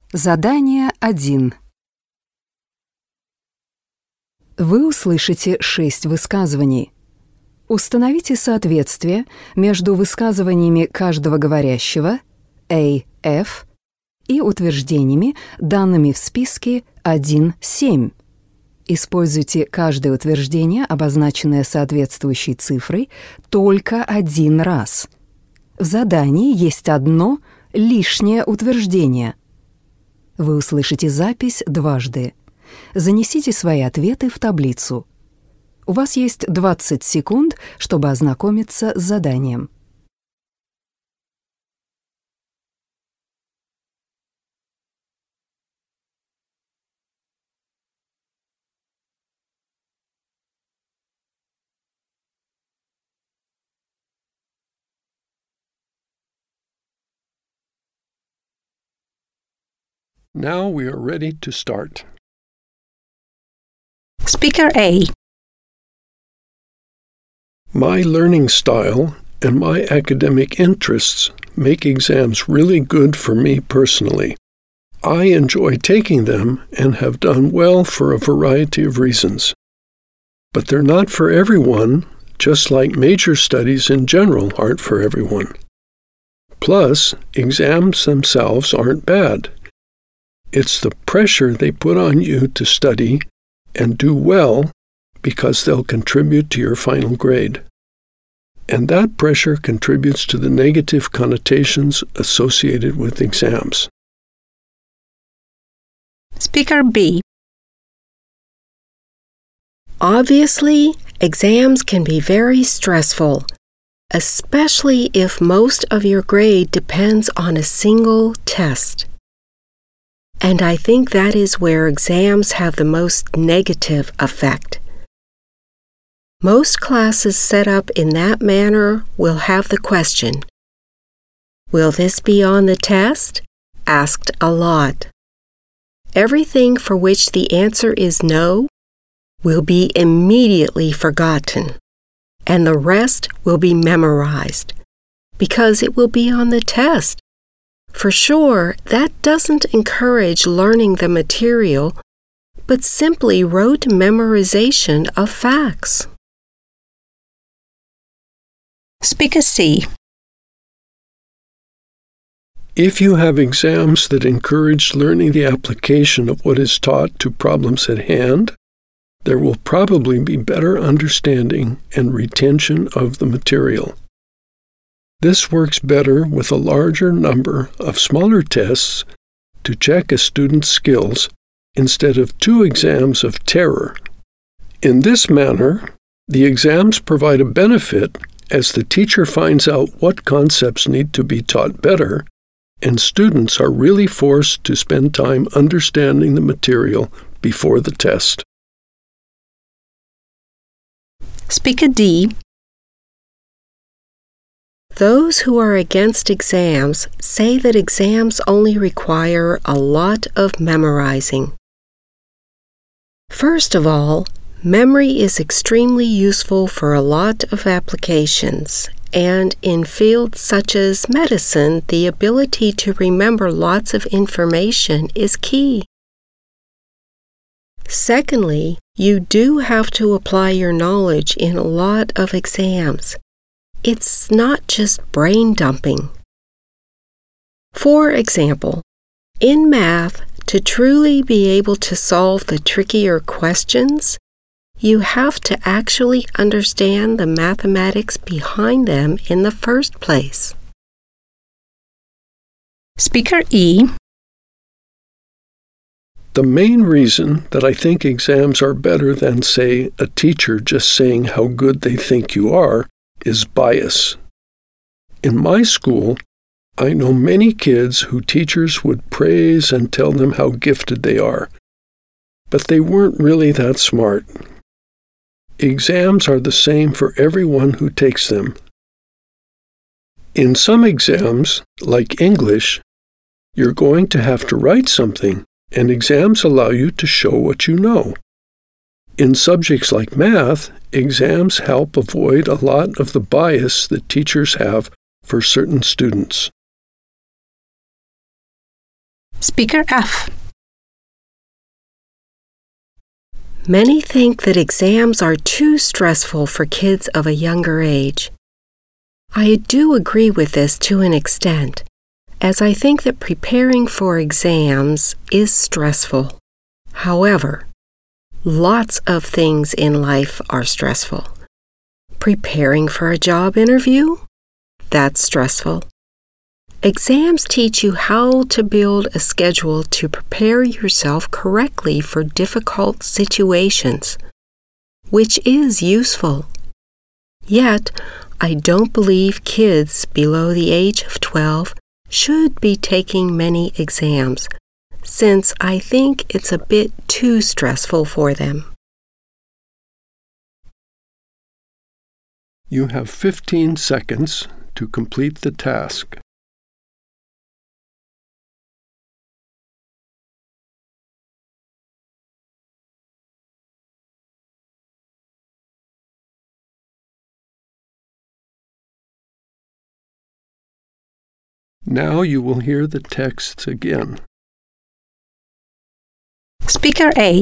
Задание 1. Вы услышите 6 высказываний. Установите соответствие между высказываниями каждого говорящего A, F и утверждениями, данными в списке 1-7. Используйте каждое утверждение, обозначенное соответствующей цифрой, только один раз. В задании есть одно лишнее утверждение. Вы услышите запись дважды. Занесите свои ответы в таблицу. У вас есть 20 секунд, чтобы ознакомиться с заданием. Now we are ready to start. Speaker A. My learning style and my academic interests make exams really good for me personally. I enjoy taking them and have done well for a variety of reasons. But they're not for everyone, just like major studies in general aren't for everyone. Plus, exams themselves aren't bad. It's the pressure they put on you to study and do well because they'll contribute to your final grade. And that pressure contributes to the negative connotations associated with exams. Speaker B. Obviously, exams can be very stressful, especially if most of your grade depends on a single test. And I think that is where exams have the most negative effect. Most classes set up in that manner will have the question, "Will this be on the test?" asked a lot. Everything for which the answer is no will be immediately forgotten, and the rest will be memorized, because it will be on the test. For sure, that doesn't encourage learning the material, but simply rote memorization of facts. Speaker C. If you have exams that encourage learning the application of what is taught to problems at hand, there will probably be better understanding and retention of the material. This works better with a larger number of smaller tests to check a student's skills instead of 2 exams of terror. In this manner, the exams provide a benefit as the teacher finds out what concepts need to be taught better, and students are really forced to spend time understanding the material before the test. Speaker D. Those who are against exams say that exams only require a lot of memorizing. First of all, memory is extremely useful for a lot of applications, and in fields such as medicine, the ability to remember lots of information is key. Secondly, you do have to apply your knowledge in a lot of exams. It's not just brain dumping. For example, in math, to truly be able to solve the trickier questions, you have to actually understand the mathematics behind them in the first place. Speaker E. The main reason that I think exams are better than, say, a teacher just saying how good they think you are is bias. In my school, I know many kids who teachers would praise and tell them how gifted they are, but they weren't really that smart. Exams are the same for everyone who takes them. In some exams, like English, you're going to have to write something, and exams allow you to show what you know. In subjects like math, exams help avoid a lot of the bias that teachers have for certain students. Speaker F. Many think that exams are too stressful for kids of a younger age. I do agree with this to an extent, as I think that preparing for exams is stressful. However, lots of things in life are stressful. Preparing for a job interview? That's stressful. Exams teach you how to build a schedule to prepare yourself correctly for difficult situations, which is useful. Yet, I don't believe kids below the age of 12 should be taking many exams, since I think it's a bit too stressful for them. You have 15 seconds to complete the task. Now you will hear the texts again. Speaker A.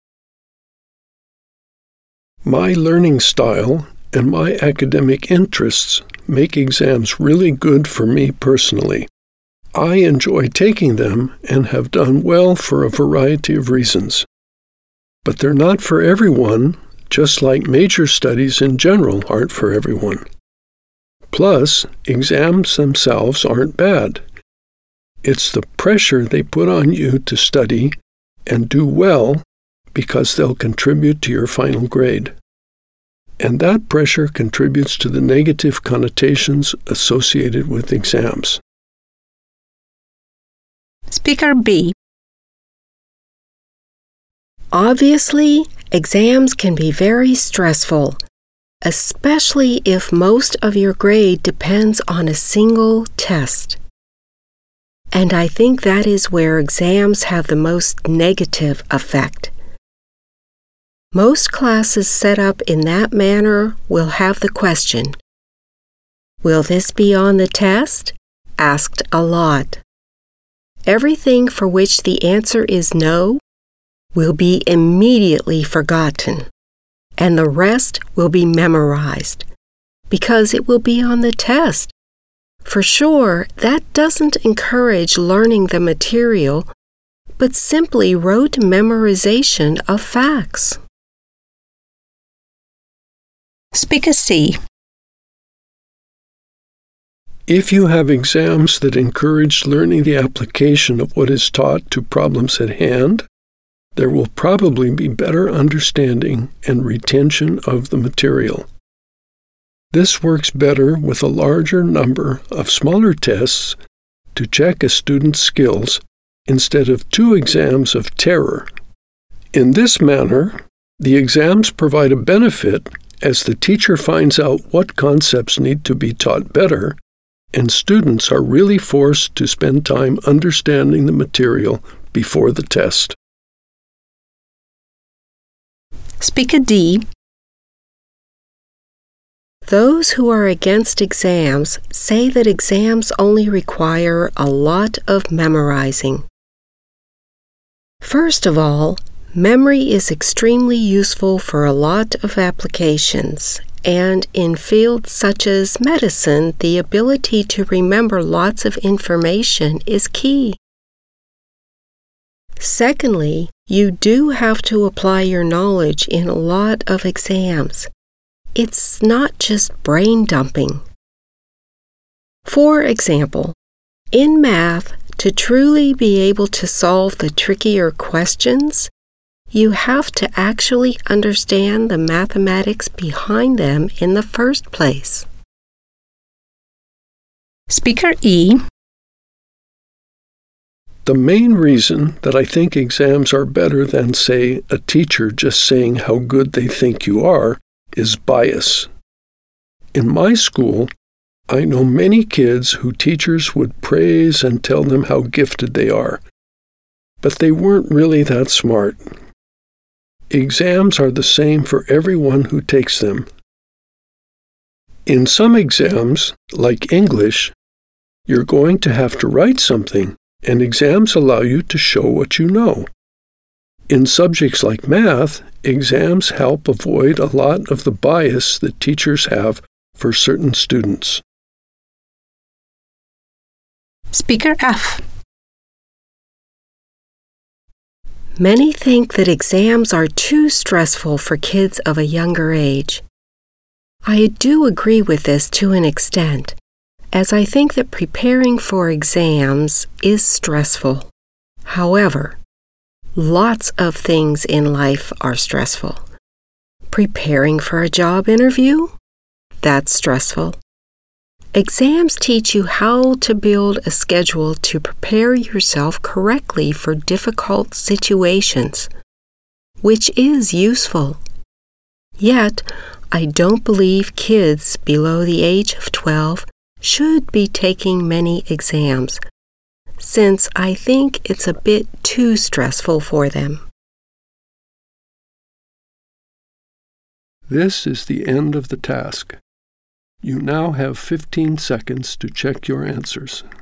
My learning style and my academic interests make exams really good for me personally. I enjoy taking them and have done well for a variety of reasons. But they're not for everyone, just like major studies in general aren't for everyone. Plus, exams themselves aren't bad. It's the pressure they put on you to study and do well because they'll contribute to your final grade. And that pressure contributes to the negative connotations associated with exams. Speaker B. Obviously, exams can be very stressful, especially if most of your grade depends on a single test. And I think that is where exams have the most negative effect. Most classes set up in that manner will have the question, "Will this be on the test?" asked a lot. Everything for which the answer is no will be immediately forgotten, and the rest will be memorized, because it will be on the test. For sure, that doesn't encourage learning the material, but simply rote memorization of facts. Speaker C. If you have exams that encourage learning the application of what is taught to problems at hand, there will probably be better understanding and retention of the material. This works better with a larger number of smaller tests to check a student's skills instead of 2 exams of terror. In this manner, the exams provide a benefit as the teacher finds out what concepts need to be taught better, and students are really forced to spend time understanding the material before the test. Speaker D. Those who are against exams say that exams only require a lot of memorizing. First of all, memory is extremely useful for a lot of applications, and in fields such as medicine, the ability to remember lots of information is key. Secondly, you do have to apply your knowledge in a lot of exams. It's not just brain dumping. For example, in math, to truly be able to solve the trickier questions, you have to actually understand the mathematics behind them in the first place. Speaker E. The main reason that I think exams are better than, say, a teacher just saying how good they think you are is bias. In my school, I know many kids who teachers would praise and tell them how gifted they are, but they weren't really that smart. Exams are the same for everyone who takes them. In some exams, like English, you're going to have to write something and exams allow you to show what you know. In subjects like math, exams help avoid a lot of the bias that teachers have for certain students. Speaker F. Many think that exams are too stressful for kids of a younger age. I do agree with this to an extent, as I think that preparing for exams is stressful. However, lots of things in life are stressful. Preparing for a job interview? That's stressful. Exams teach you how to build a schedule to prepare yourself correctly for difficult situations, which is useful. Yet, I don't believe kids below the age of 12 should be taking many exams, since I think it's a bit too stressful for them. This is the end of the task. You now have 15 seconds to check your answers.